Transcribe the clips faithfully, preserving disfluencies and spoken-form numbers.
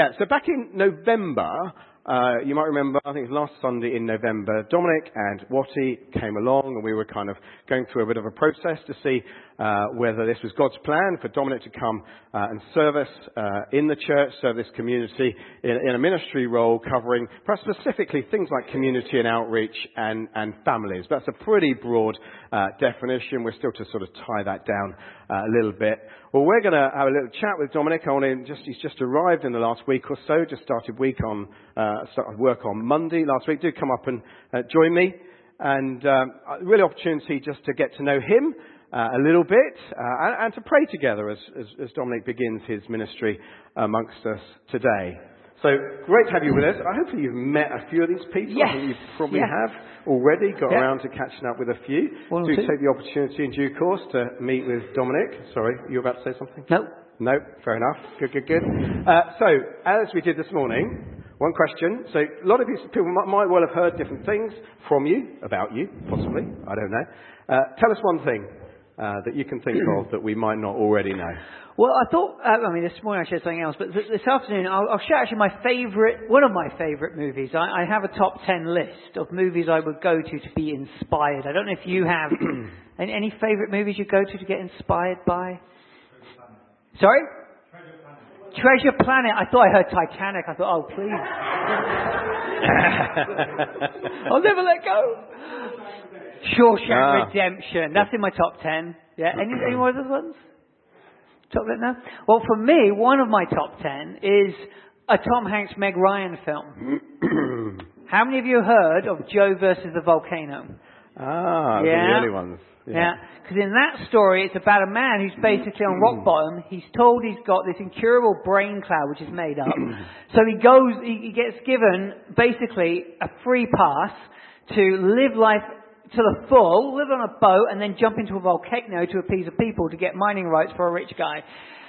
Yeah, so back in November, uh, you might remember, I think it was last Sunday in November, Dominic and Watty came along and we were kind of going through a bit of a process to see uh, whether this was God's plan for Dominic to come uh, and serve us uh, in the church, serve this community in, in a ministry role covering perhaps specifically things like community and outreach and, and families. That's a pretty broad uh, definition. We're still to sort of tie that down uh, a little bit. Well, we're going to have a little chat with Dominic. I want to just, he's just arrived in the last week or so, just started week on, uh, started work on Monday last week. Do come up and uh, join me. And um, a really opportunity just to get to know him uh, a little bit uh, and, and to pray together as, as, as Dominic begins his ministry amongst us today. So great to have you with us. I hope you've met a few of these people. Yes. I think you probably yeah. have already got yeah. around to catching up with a few. One Do two. take the opportunity in due course to meet with Dominic. Sorry, you were about to say something? No. No, fair enough. Good, good, good. Uh, so, as we did this morning, one question. So, a lot of these people might, might well have heard different things from you, about you, possibly. I don't know. Uh, tell us one thing uh, that you can think of that we might not already know. Well, I thought, uh, I mean, this morning I shared something else, but th- this afternoon I'll, I'll share actually my favourite, one of my favourite movies. I, I have a top ten list of movies I would go to to be inspired. I don't know if you have any, any favourite movies you go to to get inspired by? Sorry? Treasure Planet. Treasure Planet. I thought I heard Titanic. I thought, oh, please. I'll never let go. Shawshank Ah. Redemption. That's in my top ten. Yeah. Any, any more of those ones? Top ten now? Well, for me, one of my top ten is a Tom Hanks, Meg Ryan film. How many of you heard of Joe versus the Volcano? Ah, yeah. the early ones. Yeah, because in that story, it's about a man who's basically on rock bottom. He's told he's got this incurable brain cloud, which is made up. So he goes, he, he gets given basically a free pass to live life to the full, live on a boat, and then jump into a volcano to appease the people to get mining rights for a rich guy.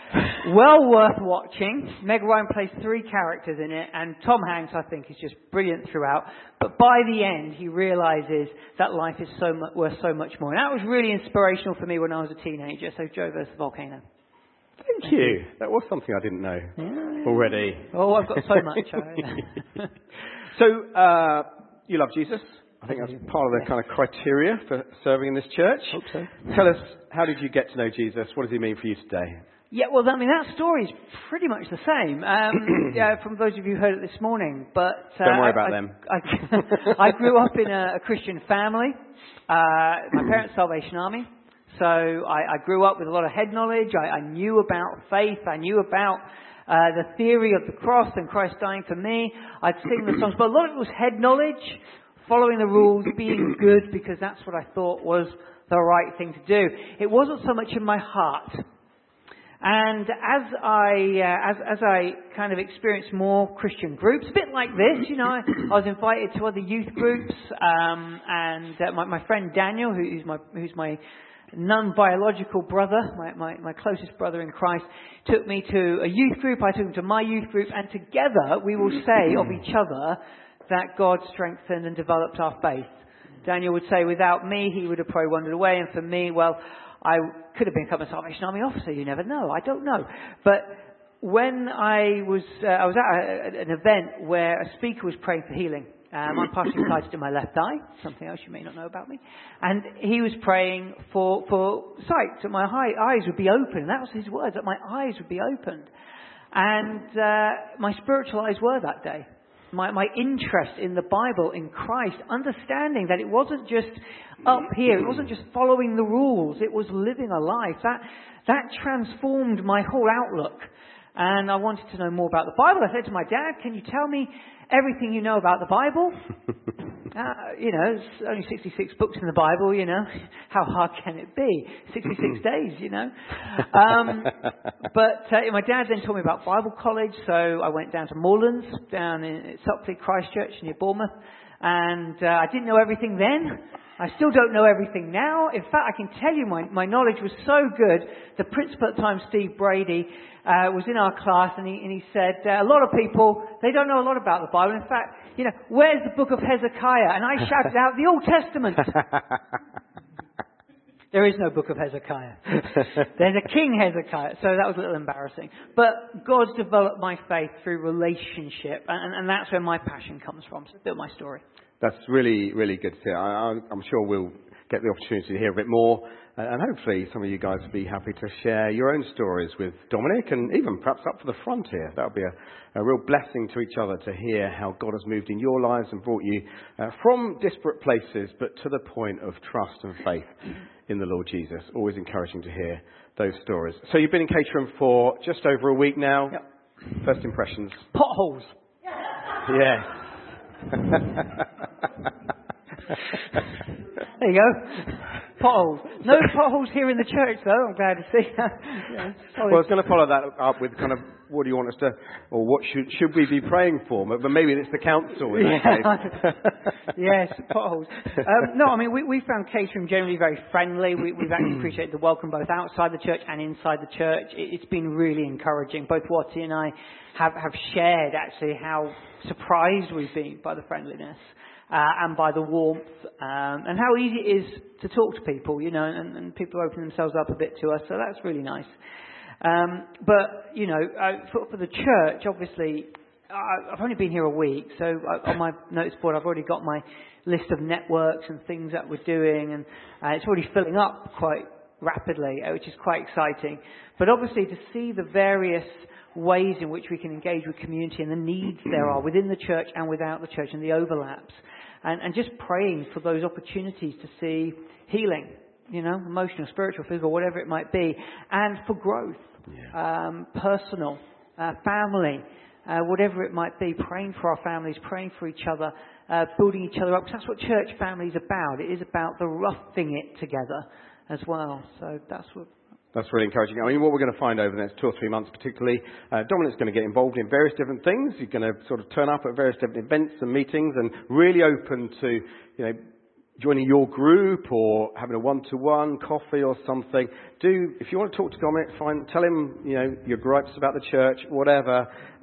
Well worth watching. Meg Ryan plays three characters in it, and Tom Hanks, I think, is just brilliant throughout. But by the end, he realizes that life is so much, worth so much more. And that was really inspirational for me when I was a teenager. So Joe versus Volcano. Thank, Thank you. you. That was something I didn't know yeah. already. Oh, I've got so much. So, uh, you love Jesus. I think that's part of the kind of criteria for serving in this church. Hope so. Tell us, how did you get to know Jesus? What does he mean for you today? Yeah, well, I mean, that story is pretty much the same. Um, yeah, from those of you who heard it this morning. But uh, don't worry I, about I, them. I, I grew up in a, a Christian family. Uh, my parents' Salvation Army. So I, I grew up with a lot of head knowledge. I, I knew about faith. I knew about uh, the theory of the cross and Christ dying for me. I'd sing the songs, but a lot of it was head knowledge, following the rules, being good because that's what I thought was the right thing to do. It wasn't so much in my heart. And as I uh, as as I kind of experienced more Christian groups, a bit like this, you know, I, I was invited to other youth groups, um, and uh, my, my friend Daniel, who's my who's my non-biological brother, my, my my closest brother in Christ, took me to a youth group. I took him to my youth group, and together we will say of each other that God strengthened and developed our faith. Daniel would say, without me, he would have probably wandered away, and for me, well, I could have become a Salvation Army officer. You never know. I don't know. But when I was, uh, I was at a, an event where a speaker was praying for healing. Um, I'm partially sighted in my left eye. Something else you may not know about me. And he was praying for for sight, that my eyes would be open. And that was his words, that my eyes would be opened. And uh, my spiritual eyes were that day. My, my interest in the Bible, in Christ, understanding that it wasn't just up here, it wasn't just following the rules, it was living a life. That, that transformed my whole outlook. And I wanted to know more about the Bible. I said to my dad, can you tell me everything you know about the Bible? uh, you know, there's only sixty-six books in the Bible, you know. How hard can it be? sixty-six days, you know. Um, but uh, my dad then told me about Bible college, so I went down to Moorlands, down in Supley, Christchurch, near Bournemouth. And uh, I didn't know everything then. I still don't know everything now. In fact, I can tell you my, my knowledge was so good. The principal at the time, Steve Brady, uh, was in our class and he, and he said, uh, a lot of people, they don't know a lot about the Bible. In fact, you know, where's the book of Hezekiah? And I shouted out, the Old Testament. There is no book of Hezekiah. There's a King Hezekiah, so that was a little embarrassing. But God's developed my faith through relationship, and, and that's where my passion comes from. So a bit of my story. That's really, really good to hear. I, I'm sure we'll get the opportunity to hear a bit more, and hopefully some of you guys will be happy to share your own stories with Dominic, and even perhaps up to the front here. That would be a, a real blessing to each other to hear how God has moved in your lives and brought you uh, from disparate places, but to the point of trust and faith in the Lord Jesus. Always encouraging to hear those stories. So you've been in Caterham for just over a week now. Yep. First impressions. Potholes. Yes. There you go. Potholes. No potholes here in the church, though. I'm glad to see that. Yeah, well, I was going to follow that up with kind of, what do you want us to, or what should should we be praying for? But maybe it's the council in that case. Yes, potholes. Um, no, I mean, we, we found Caterham generally very friendly. We, we've actually appreciated the welcome both outside the church and inside the church. It, it's been really encouraging. Both Watty and I have, have shared, actually, how surprised we've been by the friendliness. Uh, and by the warmth, um, and how easy it is to talk to people, you know, and, and people open themselves up a bit to us, so that's really nice. Um, but, you know, uh, for, for the church, obviously, I, I've only been here a week, so I, on my notice board I've already got my list of networks and things that we're doing, and uh, it's already filling up quite rapidly, uh, which is quite exciting. But obviously to see the various ways in which we can engage with community and the needs there are within the church and without the church and the overlaps. And, and just praying for those opportunities to see healing, you know, emotional, spiritual, physical, whatever it might be, and for growth, yeah. um, personal, uh, family, uh, whatever it might be, praying for our families, praying for each other, uh, building each other up. Because that's what church family is about. It is about the roughing it together as well. So that's what... That's really encouraging. I mean, what we're going to find over the next two or three months particularly, uh, Dominic's going to get involved in various different things. He's going to sort of turn up at various different events and meetings and really open to, you know, joining your group or having a one-to-one coffee or something. Do, if you want to talk to Dominic, fine, tell him, you know, your gripes about the church, whatever.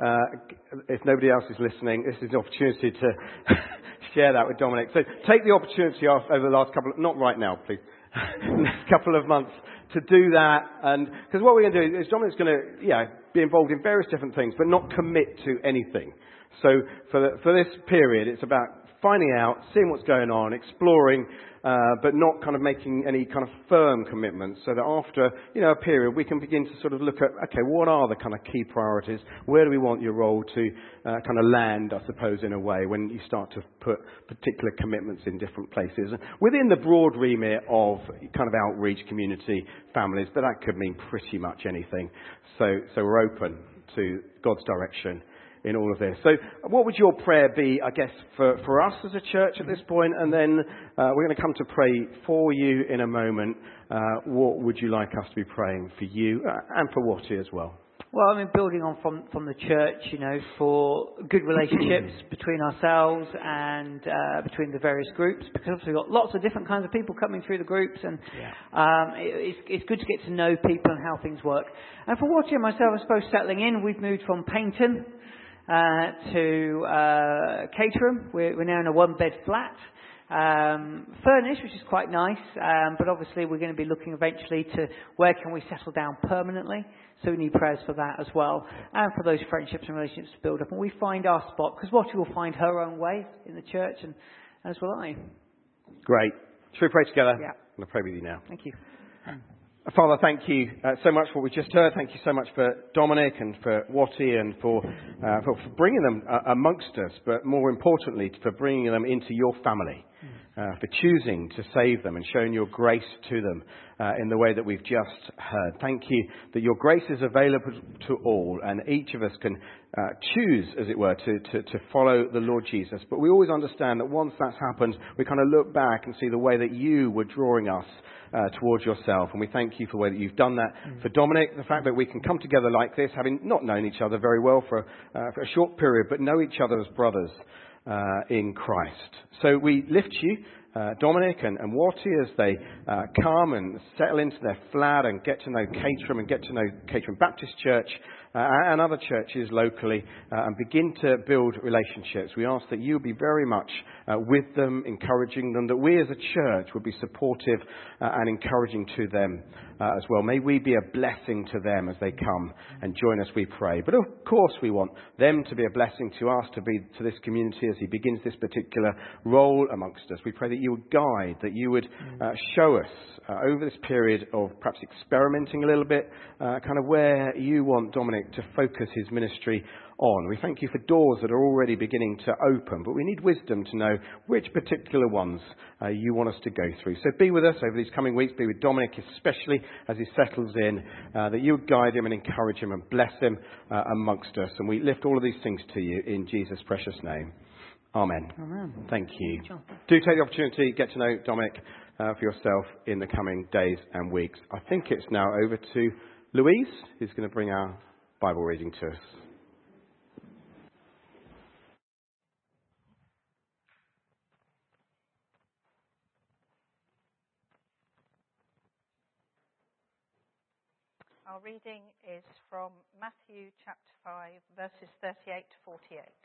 Uh, if nobody else is listening, this is an opportunity to share that with Dominic. So take the opportunity off over the last couple of, not right now, please, next couple of months, to do that. And because what we're going to do is Dominic's going to, yeah, be involved in various different things, but not commit to anything. So for the, for this period, it's about finding out, seeing what's going on, exploring, uh, but not kind of making any kind of firm commitments, so that after, you know, a period, we can begin to sort of look at, okay, what are the kind of key priorities? Where do we want your role to uh, kind of land, I suppose, in a way, when you start to put particular commitments in different places? Within the broad remit of kind of outreach, community, families, but that could mean pretty much anything. So, so we're open to God's direction in all of this. So what would your prayer be, I guess, for, for us as a church at this point? And then uh, we're going to come to pray for you in a moment. Uh, what would you like us to be praying for you uh, and for Watty as well? Well, I mean, building on from, from the church, you know, for good relationships between ourselves and uh, between the various groups, because we've got lots of different kinds of people coming through the groups, and yeah. um, it, it's, it's good to get to know people and how things work. And for Watty and myself, I suppose, settling in, we've moved from Paignton Uh, to uh, Caterham. We're, we're now in a one-bed flat, um, furnished, which is quite nice. Um, but obviously, we're going to be looking eventually to where can we settle down permanently. So we need prayers for that as well, and for those friendships and relationships to build up. And we find our spot, because Watty will find her own way in the church, and as will I. Great. Should we pray together? Yeah. I'm going to pray with you now. Thank you. Father, thank you uh, so much for what we just heard. Thank you so much for Dominic and for Watty and for, uh, for, for bringing them uh, amongst us, but more importantly, for bringing them into your family, uh, for choosing to save them and showing your grace to them uh, in the way that we've just heard. Thank you that your grace is available to all, and each of us can uh, choose, as it were, to, to, to follow the Lord Jesus. But we always understand that once that's happened, we kind of look back and see the way that you were drawing us Uh, towards yourself. And we thank you for the way that you've done that. Mm. For Dominic, the fact that we can come together like this, having not known each other very well for, uh, for a short period, but know each other as brothers uh, in Christ. So we lift you, uh, Dominic and, and Watty, as they uh, come and settle into their flat and get to know Caterham and get to know Caterham Baptist Church uh, and other churches locally uh, and begin to build relationships. We ask that you be very much uh, with them, encouraging them, that we as a church would be supportive uh, and encouraging to them uh, as well. May we be a blessing to them as they come and join us, we pray. But of course we want them to be a blessing to us, to be to this community as he begins this particular role amongst us. We pray that you would guide, that you would uh, show us uh, over this period of perhaps experimenting a little bit, uh, kind of where you want Dominic to focus his ministry on. We thank you for doors that are already beginning to open, but we need wisdom to know which particular ones uh, you want us to go through. So be with us over these coming weeks. Be with Dominic especially as he settles in, uh, that you would guide him and encourage him and bless him uh, amongst us. And we lift all of these things to you in Jesus' precious name. Amen. Amen. Thank you. Do take the opportunity, get to know Dominic uh, for yourself in the coming days and weeks. I think it's now over to Louise, who's going to bring our Bible reading to us. Our reading is from Matthew chapter five, verses thirty-eight to forty-eight.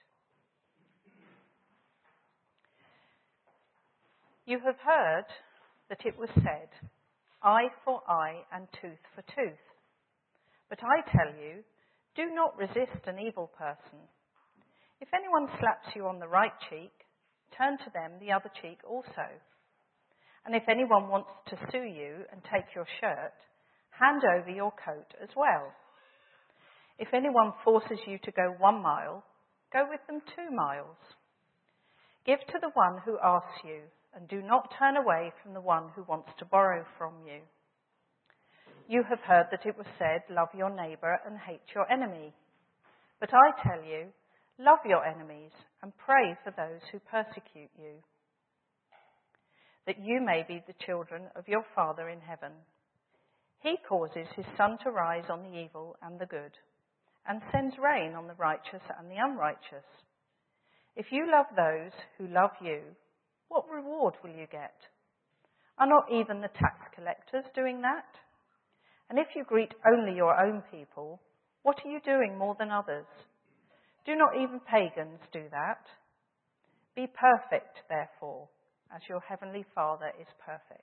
You have heard that it was said, eye for eye and tooth for tooth. But I tell you, do not resist an evil person. If anyone slaps you on the right cheek, turn to them the other cheek also. And if anyone wants to sue you and take your shirt, hand over your coat as well. If anyone forces you to go one mile, go with them two miles. Give to the one who asks you, and do not turn away from the one who wants to borrow from you. You have heard that it was said, love your neighbour and hate your enemy. But I tell you, love your enemies and pray for those who persecute you, that you may be the children of your Father in heaven. He causes his sun to rise on the evil and the good, and sends rain on the righteous and the unrighteous. If you love those who love you, what reward will you get? Are not even the tax collectors doing that? And if you greet only your own people, what are you doing more than others? Do not even pagans do that? Be perfect, therefore, as your heavenly Father is perfect.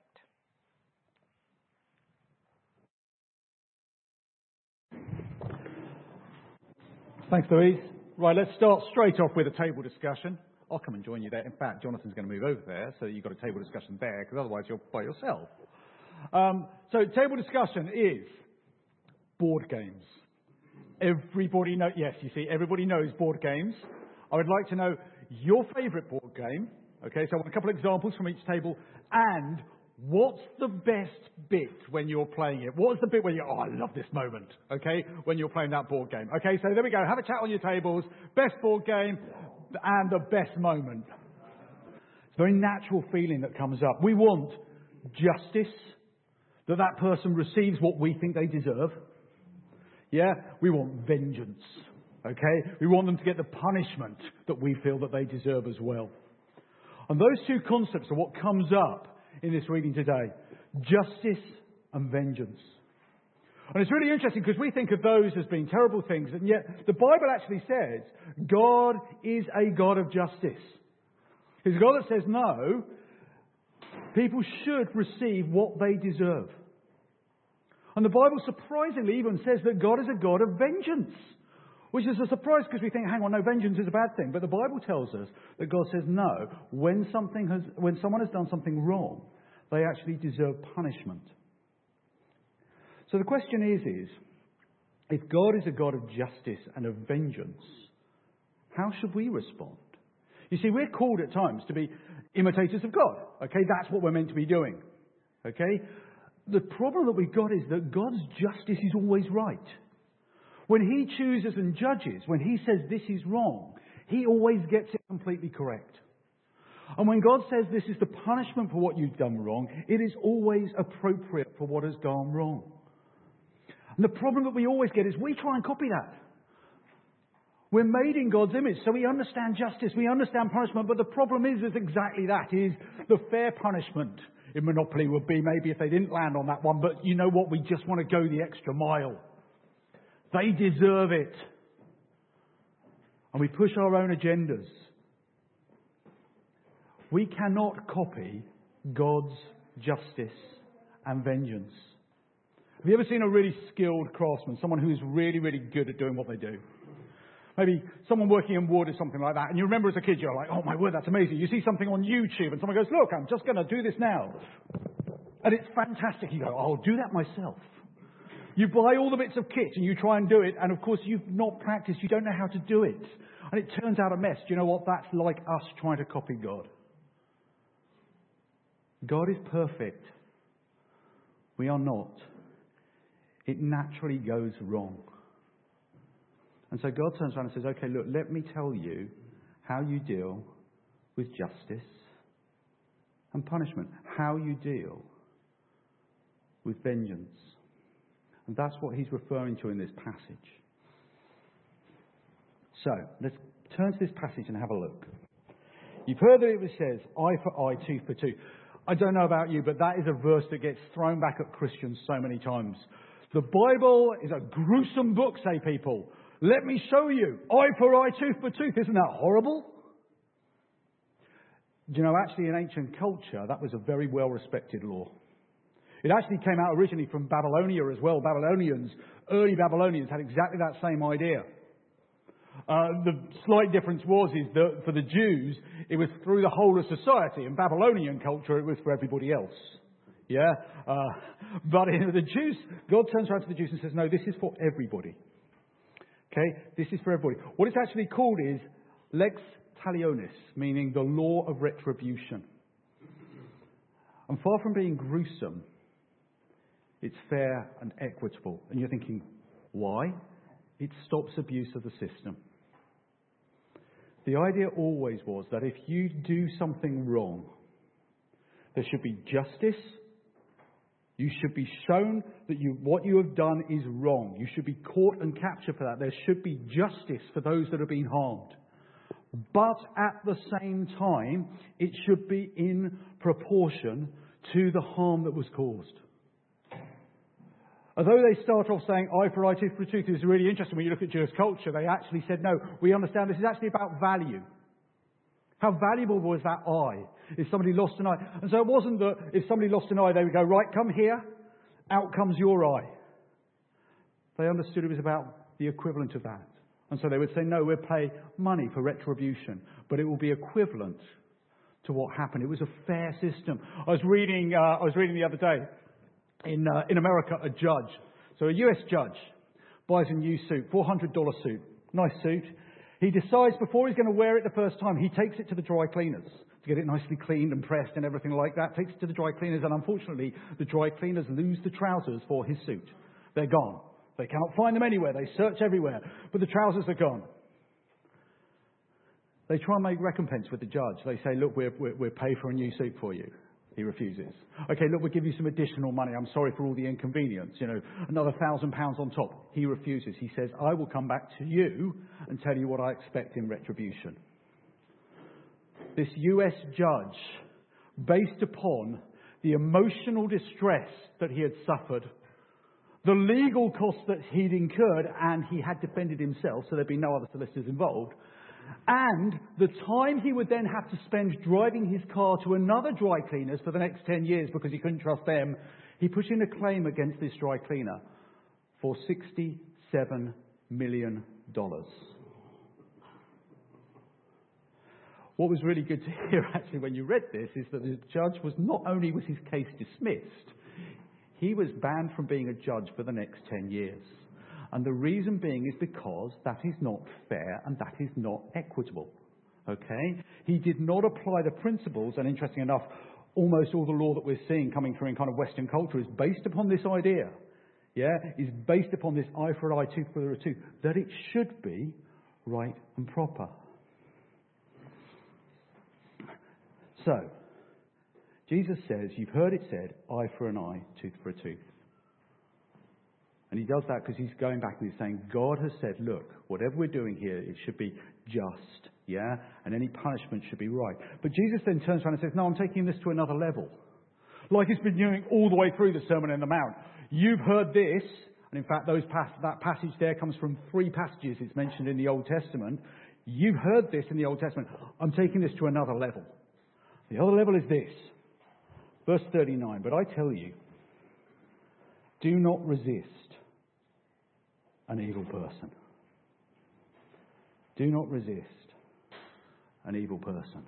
Thanks, Louise. Right, let's start straight off with a table discussion. I'll come and join you there. In fact, Jonathan's going to move over there, so you've got a table discussion there, because otherwise you're by yourself. Um, so table discussion is board games. Everybody knows, yes, you see, everybody knows board games. I would like to know your favourite board game. Okay, so I want a couple of examples from each table, and what's the best bit when you're playing it? What's the bit where you're, oh, I love this moment, okay, when you're playing that board game? Okay, so there we go. Have a chat on your tables. Best board game and the best moment. It's a very natural feeling that comes up. We want justice, that that person receives what we think they deserve. Yeah, we want vengeance, okay? We want them to get the punishment that we feel that they deserve as well. And those two concepts are what comes up in this reading today. Justice and vengeance. And it's really interesting because we think of those as being terrible things, and yet the Bible actually says God is a God of justice. He's a God that says no, people should receive what they deserve. And the Bible surprisingly even says that God is a God of vengeance, which is a surprise because we think, hang on, no, vengeance is a bad thing. But the Bible tells us that God says no, when something has, when someone has done something wrong, they actually deserve punishment. So the question is, is, if God is a God of justice and of vengeance, how should we respond? You see, we're called at times to be imitators of God. Okay, that's what we're meant to be doing. Okay? The problem that we've got is that God's justice is always right. When he chooses and judges, when he says this is wrong, he always gets it completely correct. And when God says this is the punishment for what you've done wrong, it is always appropriate for what has gone wrong. And the problem that we always get is we try and copy that. We're made in God's image, so we understand justice, we understand punishment, but the problem is, is exactly that, is the fair punishment in Monopoly would be maybe if they didn't land on that one, but you know what, we just want to go the extra mile. They deserve it. And we push our own agendas. We cannot copy God's justice and vengeance. Have you ever seen a really skilled craftsman, someone who is really, really good at doing what they do? Maybe someone working in wood or something like that, and you remember as a kid, you're like, oh my word, that's amazing. You see something on YouTube and someone goes, look, I'm just going to do this now. And it's fantastic. You go, I'll do that myself. You buy all the bits of kit and you try and do it, and of course you've not practiced, you don't know how to do it. And it turns out a mess. Do you know what? That's like us trying to copy God. God is perfect. We are not. It naturally goes wrong. And so God turns around and says, okay, look, let me tell you how you deal with justice and punishment. How you deal with vengeance. And that's what he's referring to in this passage. So, let's turn to this passage and have a look. You've heard that it says, eye for eye, tooth for tooth. I don't know about you, but that is a verse that gets thrown back at Christians so many times. The Bible is a gruesome book, say people. Let me show you. Eye for eye, tooth for tooth. Isn't that horrible? Do you know, actually in ancient culture, that was a very well-respected law. It actually came out originally from Babylonia as well. Babylonians, early Babylonians had exactly that same idea. Uh, the slight difference was is that for the Jews, it was through the whole of society. In Babylonian culture, it was for everybody else. Yeah? Uh, but in the Jews, God turns around to the Jews and says, no, this is for everybody. Okay? This is for everybody. What it's actually called is lex talionis, meaning the law of retribution. And far from being gruesome, it's fair and equitable. And you're thinking, why? It stops abuse of the system. The idea always was that if you do something wrong, there should be justice. You should be shown that you, what you have done is wrong. You should be caught and captured for that. There should be justice for those that have been harmed. But at the same time, it should be in proportion to the harm that was caused. Although they start off saying eye for eye, tooth for tooth, is really interesting when you look at Jewish culture. They actually said, no, we understand this is actually about value. How valuable was that eye if somebody lost an eye? And so it wasn't that if somebody lost an eye, they would go, right, come here, out comes your eye. They understood it was about the equivalent of that. And so they would say, no, we'll pay money for retribution, but it will be equivalent to what happened. It was a fair system. I was reading, uh, I was reading the other day, in uh, in America, a judge, so a U S judge, buys a new suit, four hundred dollars suit, nice suit. He decides before he's going to wear it the first time, he takes it to the dry cleaners to get it nicely cleaned and pressed and everything like that. Takes it to the dry cleaners, and unfortunately, the dry cleaners lose the trousers for his suit. They're gone. They cannot find them anywhere. They search everywhere, but the trousers are gone. They try and make recompense with the judge. They say, look, we'll, we'll pay for a new suit for you. He refuses. Okay, look, we'll give you some additional money. I'm sorry for all the inconvenience. You know, another thousand pounds on top. He refuses. He says, I will come back to you and tell you what I expect in retribution. This U S judge, based upon the emotional distress that he had suffered, the legal costs that he'd incurred, and he had defended himself, so there'd be no other solicitors involved, and the time he would then have to spend driving his car to another dry cleaners for the next ten years because he couldn't trust them, he put in a claim against this dry cleaner for sixty-seven million dollars. What was really good to hear actually when you read this is that the judge was not only was his case dismissed, he was banned from being a judge for the next ten years. And the reason being is because that is not fair and that is not equitable. Okay? He did not apply the principles, and interesting enough, almost all the law that we're seeing coming through in kind of Western culture is based upon this idea. Yeah? Is based upon this eye for eye, tooth for tooth, that it should be right and proper. So, Jesus says, you've heard it said, eye for an eye, tooth for a tooth. And he does that because he's going back and he's saying, God has said, look, whatever we're doing here, it should be just, yeah? And any punishment should be right. But Jesus then turns around and says, no, I'm taking this to another level. Like he's been doing all the way through the Sermon on the Mount. You've heard this, And in fact, those pas- that passage there comes from three passages it's mentioned in the Old Testament. You've heard this in the Old Testament. I'm taking this to another level. The other level is this. Verse thirty-nine, but I tell you, do not resist an evil person. Do not resist an evil person.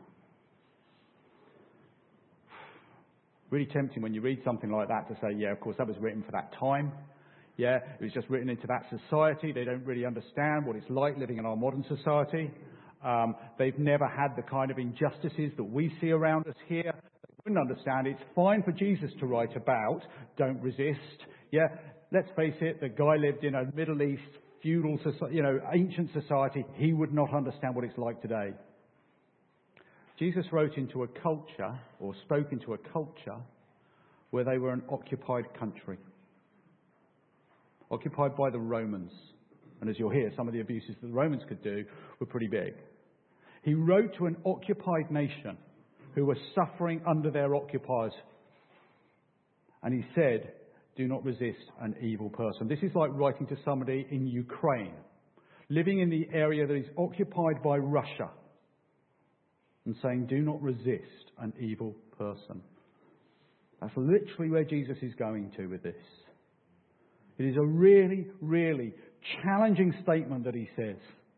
Really tempting when you read something like that to say, yeah, of course, that was written for that time. Yeah, it was just written into that society. They don't really understand what it's like living in our modern society. Um, they've never had the kind of injustices that we see around us here. They wouldn't understand. It's fine for Jesus to write about, don't resist. Yeah, let's face it, the guy lived in a Middle East feudal, you know, ancient society. He would not understand what it's like today. Jesus wrote into a culture, or spoke into a culture, where they were an occupied country. Occupied by the Romans. And as you'll hear, some of the abuses that the Romans could do were pretty big. He wrote to an occupied nation who were suffering under their occupiers. And he said, do not resist an evil person. This is like writing to somebody in Ukraine, living in the area that is occupied by Russia, and saying, do not resist an evil person. That's literally where Jesus is going to with this. It is a really, really challenging statement that he says.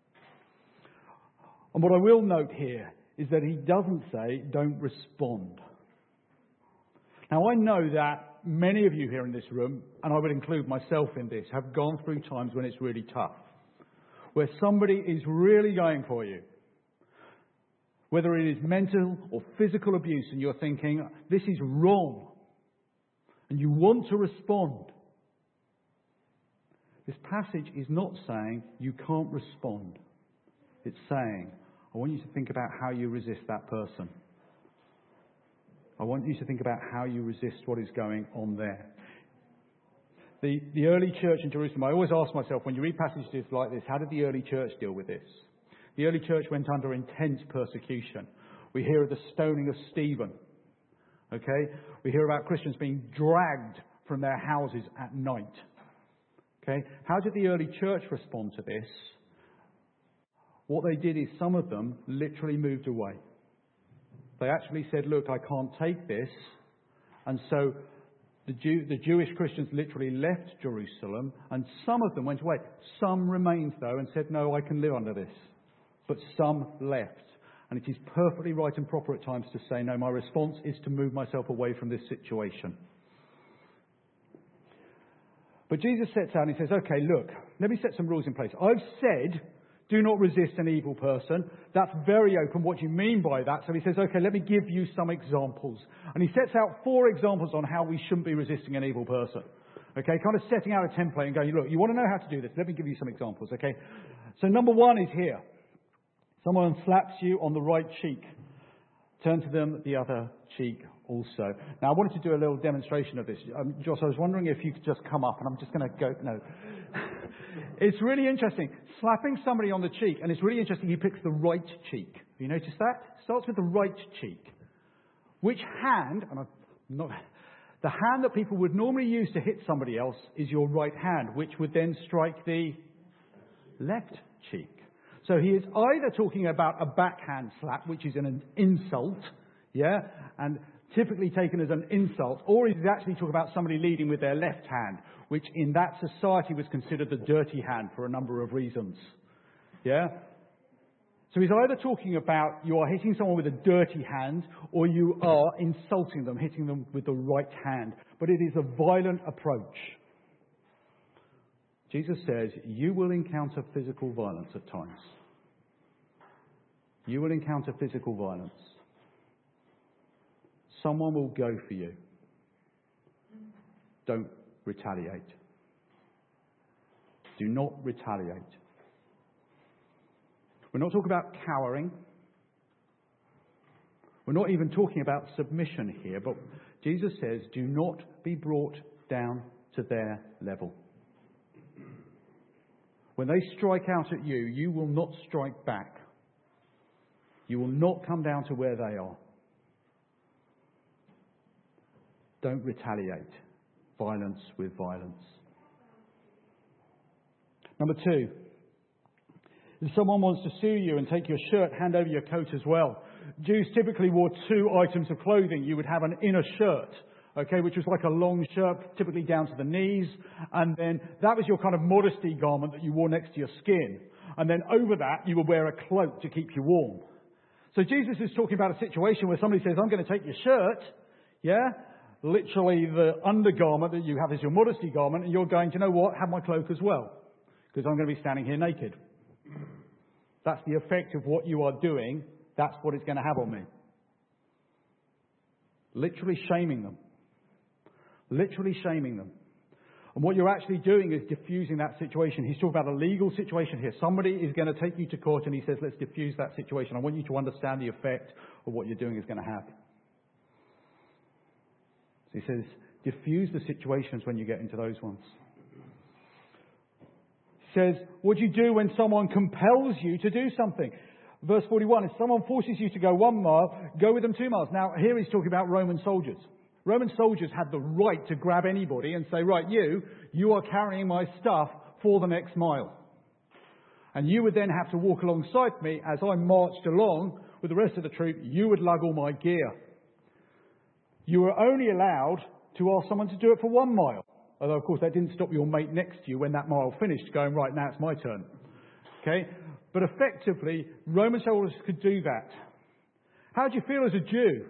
And what I will note here is that he doesn't say, don't respond. Now, I know that many of you here in this room, and I would include myself in this, have gone through times when it's really tough, where somebody is really going for you. Whether it is mental or physical abuse, and you're thinking, this is wrong, and you want to respond. This passage is not saying you can't respond. It's saying, I want you to think about how you resist that person. I want you to think about how you resist what is going on there. The, the early church in Jerusalem, I always ask myself, when you read passages like this, how did the early church deal with this? The early church went under intense persecution. We hear of the stoning of Stephen. Okay? We hear about Christians being dragged from their houses at night. Okay? How did the early church respond to this? What they did is some of them literally moved away. They actually said, look, I can't take this. And so the, Jew, the Jewish Christians literally left Jerusalem, and some of them went away. Some remained, though, and said, no, I can live under this. But some left. And it is perfectly right and proper at times to say, no, my response is to move myself away from this situation. But Jesus sets out and he says, okay, look, let me set some rules in place. I've said, do not resist an evil person. That's very open what you mean by that. So he says, okay, let me give you some examples. And he sets out four examples on how we shouldn't be resisting an evil person. Okay, kind of setting out a template and going, look, you want to know how to do this? Let me give you some examples, okay? So number one is here. Someone slaps you on the right cheek. Turn to them the other cheek also. Now, I wanted to do a little demonstration of this. Um, Josh, I was wondering if you could just come up, and I'm just going to go, no. It's really interesting. Slapping somebody on the cheek, and it's really interesting, he picks the right cheek. Have you noticed that? Starts with the right cheek. Which hand, and I'm not, the hand that people would normally use to hit somebody else is your right hand, which would then strike the left cheek. So he is either talking about a backhand slap, which is an insult, yeah, and typically taken as an insult, or he's actually talking about somebody leading with their left hand, which in that society was considered the dirty hand for a number of reasons, yeah. So he's either talking about you are hitting someone with a dirty hand, or you are insulting them, hitting them with the right hand. But it is a violent approach. Jesus says, you will encounter physical violence at times. You will encounter physical violence. Someone will go for you. Don't retaliate. Do not retaliate. We're not talking about cowering. We're not even talking about submission here, but Jesus says, do not be brought down to their level. When they strike out at you, you will not strike back. You will not come down to where they are. Don't retaliate. Violence with violence. Number two, if someone wants to sue you and take your shirt, hand over your coat as well. Jews typically wore two items of clothing. You would have an inner shirt, okay, which was like a long shirt, typically down to the knees. And then that was your kind of modesty garment that you wore next to your skin. And then over that, you would wear a cloak to keep you warm. So Jesus is talking about a situation where somebody says, I'm going to take your shirt, yeah? Literally the undergarment that you have is your modesty garment, and you're going, do you know what? Have my cloak as well, because I'm going to be standing here naked. That's the effect of what you are doing. That's what it's going to have on me. Literally shaming them. Literally shaming them. And what you're actually doing is diffusing that situation. He's talking about a legal situation here. Somebody is going to take you to court and he says, let's diffuse that situation. I want you to understand the effect of what you're doing is going to have. So he says, diffuse the situations when you get into those ones. He says, what do you do when someone compels you to do something? Verse forty-one, if someone forces you to go one mile, go with them two miles. Now, here he's talking about Roman soldiers. Roman soldiers had the right to grab anybody and say, right, you, you are carrying my stuff for the next mile. And you would then have to walk alongside me as I marched along with the rest of the troop. You would lug all my gear. You were only allowed to ask someone to do it for one mile. Although, of course, that didn't stop your mate next to you when that mile finished going, right, now it's my turn. Okay? But effectively, Roman soldiers could do that. How do you feel as a Jew?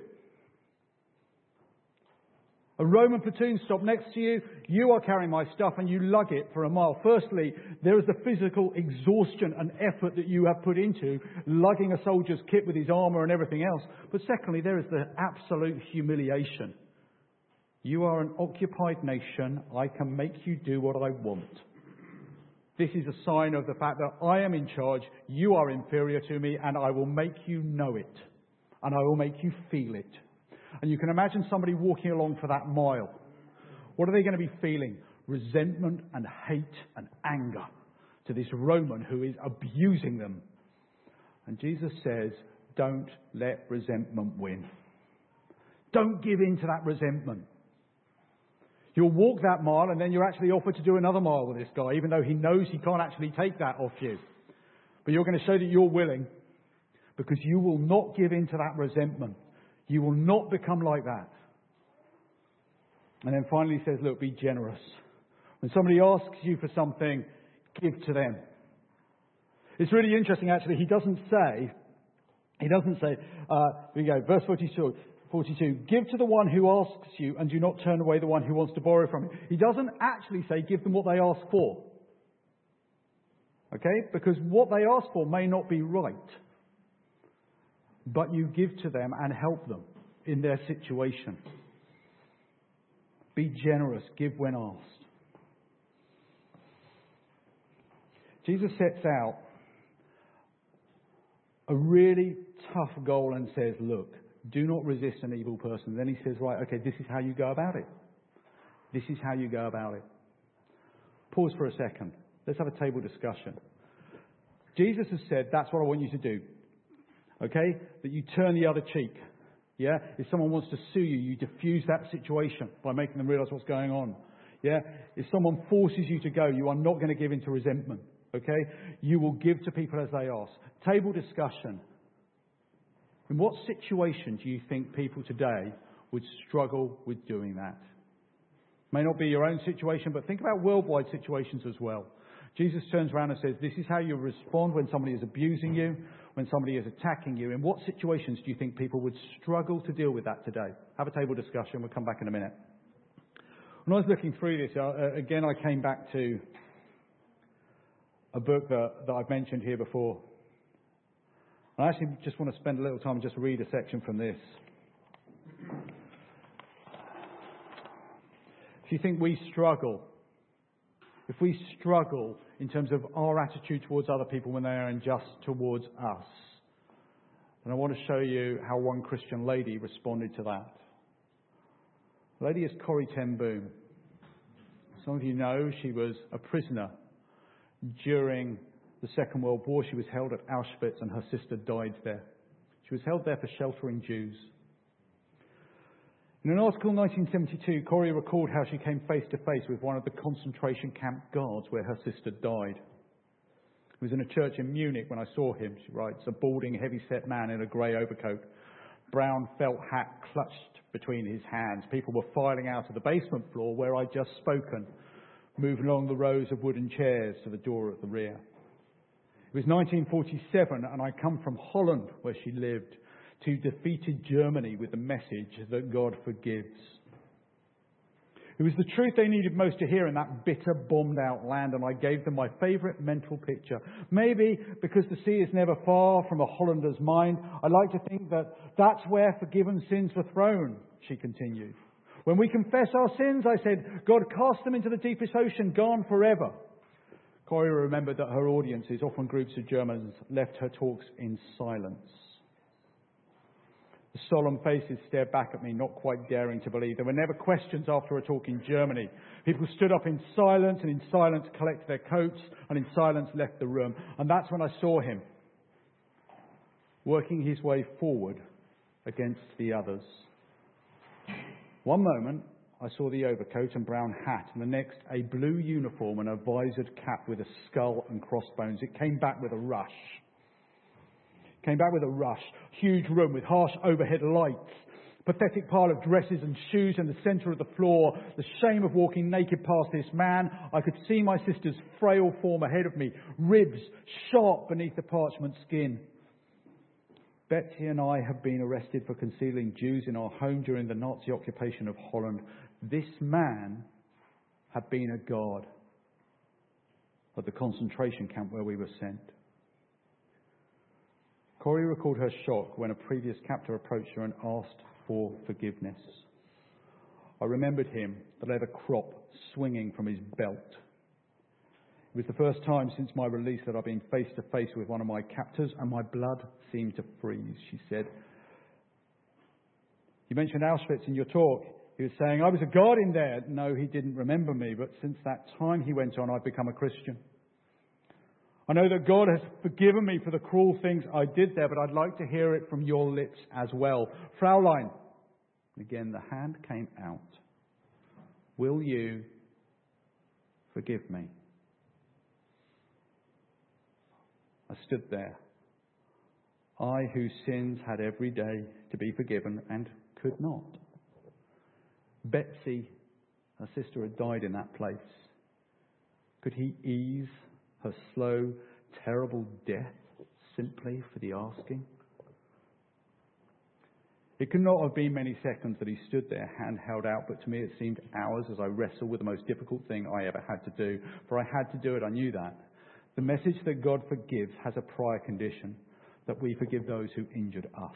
A Roman platoon stopped next to you, you are carrying my stuff and you lug it for a mile. Firstly, there is the physical exhaustion and effort that you have put into lugging a soldier's kit with his armour and everything else. But secondly, there is the absolute humiliation. You are an occupied nation. I can make you do what I want. This is a sign of the fact that I am in charge, you are inferior to me, and I will make you know it. And I will make you feel it. And you can imagine somebody walking along for that mile. What are they going to be feeling? Resentment and hate and anger to this Roman who is abusing them. And Jesus says, don't let resentment win. Don't give in to that resentment. You'll walk that mile and then you're actually offered to do another mile with this guy, even though he knows he can't actually take that off you. But you're going to show that you're willing because you will not give in to that resentment. You will not become like that. And then finally he says, look, be generous. When somebody asks you for something, give to them. It's really interesting, actually. He doesn't say, he doesn't say, uh, here we go, verse forty-two, forty-two, give to the one who asks you and do not turn away the one who wants to borrow from you. He doesn't actually say, give them what they ask for. Okay? Because what they ask for may not be right. But you give to them and help them in their situation. Be generous. Give when asked. Jesus sets out a really tough goal and says, look, do not resist an evil person. Then he says, right, okay, this is how you go about it. This is how you go about it. Pause for a second. Let's have a table discussion. Jesus has said, that's what I want you to do. Okay? That you turn the other cheek. Yeah? If someone wants to sue you, you diffuse that situation by making them realise what's going on. Yeah? If someone forces you to go, you are not going to give in to resentment. Okay? You will give to people as they ask. Table discussion. In what situation do you think people today would struggle with doing that? May not be your own situation, but think about worldwide situations as well. Jesus turns around and says, this is how you respond when somebody is abusing you, when somebody is attacking you. In what situations do you think people would struggle to deal with that today? Have a table discussion. We'll come back in a minute. When I was looking through this, uh, again, I came back to a book that, that I've mentioned here before. I actually just want to spend a little time and just read a section from this. If you think we struggle, if we struggle in terms of our attitude towards other people when they are unjust towards us, then I want to show you how one Christian lady responded to that. The lady is Corrie ten Boom. Some of you know she was a prisoner during the Second World War. She was held at Auschwitz and her sister died there. She was held there for sheltering Jews. In an article in nineteen seventy-two, Corrie recalled how she came face to face with one of the concentration camp guards where her sister died. He was in a church in Munich when I saw him, she writes, a balding, heavy-set man in a grey overcoat, brown felt hat clutched between his hands. People were filing out of the basement floor where I'd just spoken, moving along the rows of wooden chairs to the door at the rear. It was nineteen forty-seven, and I come from Holland, where she lived, to defeated Germany with the message that God forgives. It was the truth they needed most to hear in that bitter, bombed-out land, and I gave them my favourite mental picture. Maybe because the sea is never far from a Hollander's mind, I like to think that that's where forgiven sins were thrown, she continued. When we confess our sins, I said, God cast them into the deepest ocean, gone forever. Corrie remembered that her audiences, often groups of Germans, left her talks in silence. The solemn faces stared back at me, not quite daring to believe. There were never questions after a talk in Germany. People stood up in silence, and in silence collected their coats, and in silence left the room. And that's when I saw him, working his way forward against the others. One moment, I saw the overcoat and brown hat, and the next, a blue uniform and a visored cap with a skull and crossbones. It came back with a rush. Came back with a rush. Huge room with harsh overhead lights. Pathetic pile of dresses and shoes in the centre of the floor. The shame of walking naked past this man. I could see my sister's frail form ahead of me. Ribs sharp beneath the parchment skin. Betsy and I have been arrested for concealing Jews in our home during the Nazi occupation of Holland. This man had been a guard at the concentration camp where we were sent. Corrie recalled her shock when a previous captor approached her and asked for forgiveness. I remembered him, the leather crop swinging from his belt. It was the first time since my release that I'd been face to face with one of my captors, and my blood seemed to freeze. She said, "You mentioned Auschwitz in your talk." He was saying, "I was a guard in there." No, he didn't remember me, but since that time, he went on, I've become a Christian. I know that God has forgiven me for the cruel things I did there, but I'd like to hear it from your lips as well. Fraulein, again the hand came out. Will you forgive me? I stood there. I, whose sins had every day to be forgiven and could not. Betsy, her sister, had died in that place. Could he ease her slow, terrible death simply for the asking? It could not have been many seconds that he stood there, hand held out, but to me it seemed hours as I wrestled with the most difficult thing I ever had to do. For I had to do it, I knew that. The message that God forgives has a prior condition, that we forgive those who injured us.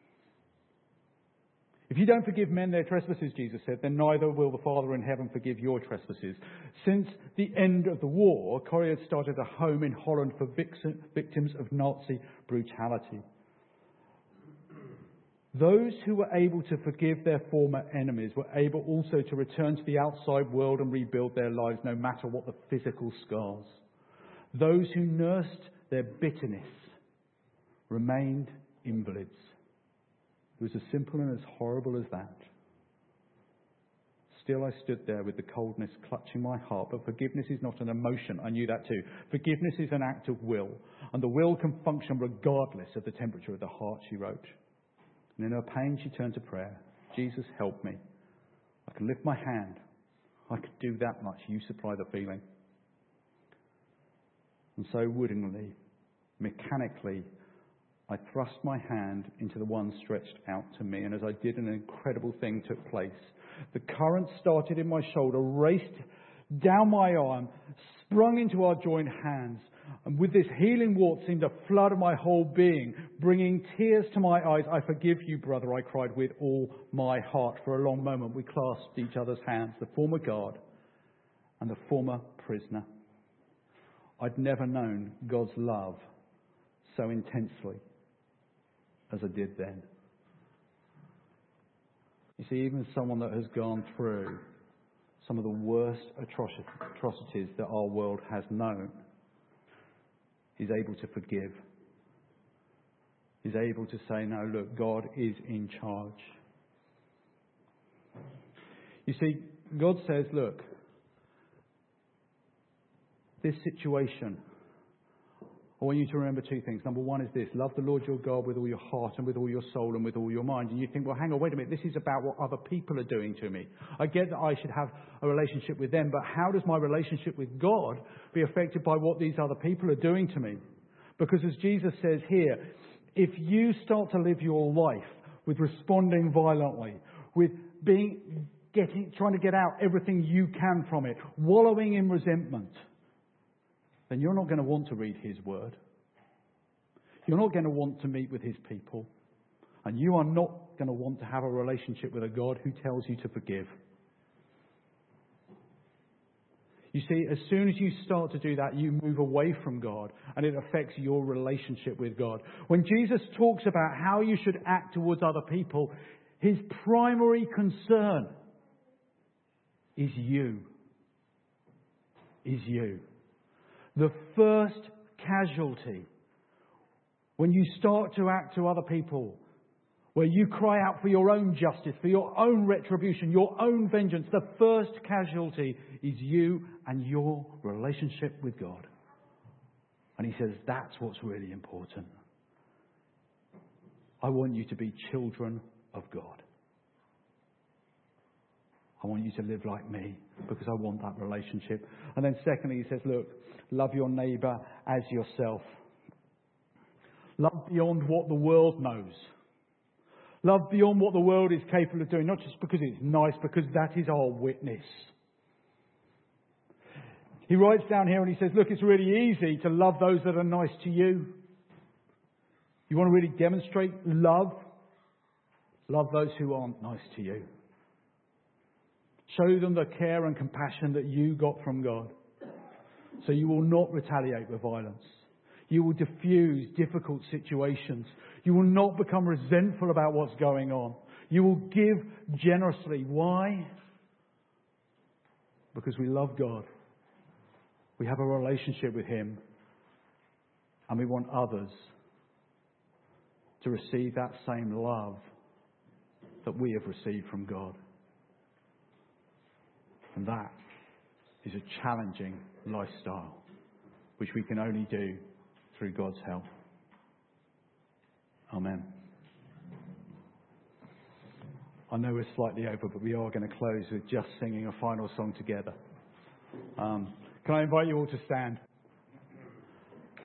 If you don't forgive men their trespasses, Jesus said, then neither will the Father in heaven forgive your trespasses. Since the end of the war, Corrie had started a home in Holland for victims of Nazi brutality. Those who were able to forgive their former enemies were able also to return to the outside world and rebuild their lives, no matter what the physical scars. Those who nursed their bitterness remained invalids. It was as simple and as horrible as that. Still, I stood there with the coldness clutching my heart. But forgiveness is not an emotion. I knew that too. Forgiveness is an act of will. And the will can function regardless of the temperature of the heart, she wrote. And in her pain, she turned to prayer. Jesus, help me. I can lift my hand. I could do that much. You supply the feeling. And so woodenly, mechanically, I thrust my hand into the one stretched out to me, and as I did, an incredible thing took place. The current started in my shoulder, raced down my arm, sprung into our joined hands, and with this healing warmth seemed to flood my whole being, bringing tears to my eyes. I forgive you, brother, I cried with all my heart. For a long moment we clasped each other's hands, the former guard and the former prisoner. I'd never known God's love so intensely as I did then. You see, even someone that has gone through some of the worst atrocities that our world has known is able to forgive. Is able to say, no, look, God is in charge. You see, God says, look, this situation, I want you to remember two things. Number one is this: love the Lord your God with all your heart and with all your soul and with all your mind. And you think, well, hang on, wait a minute, this is about what other people are doing to me. I get that I should have a relationship with them, but how does my relationship with God be affected by what these other people are doing to me? Because as Jesus says here, if you start to live your life with responding violently, with being, getting, trying to get out everything you can from it, wallowing in resentment, then you're not going to want to read His Word. You're not going to want to meet with His people. And you are not going to want to have a relationship with a God who tells you to forgive. You see, as soon as you start to do that, you move away from God, and it affects your relationship with God. When Jesus talks about how you should act towards other people, His primary concern is you. Is you. The first casualty, when you start to act to other people, where you cry out for your own justice, for your own retribution, your own vengeance, the first casualty is you and your relationship with God. And He says that's what's really important. I want you to be children of God. I want you to live like me because I want that relationship. And then secondly, He says, look, love your neighbour as yourself. Love beyond what the world knows. Love beyond what the world is capable of doing, not just because it's nice, because that is our witness. He writes down here and he says, look, it's really easy to love those that are nice to you. You want to really demonstrate love? Love those who aren't nice to you. Show them the care and compassion that you got from God. So you will not retaliate with violence. You will diffuse difficult situations. You will not become resentful about what's going on. You will give generously. Why? Because we love God. We have a relationship with Him. And we want others to receive that same love that we have received from God. And that is a challenging lifestyle, which we can only do through God's help. Amen. I know we're slightly over, but we are going to close with just singing a final song together. Um, can I invite you all to stand?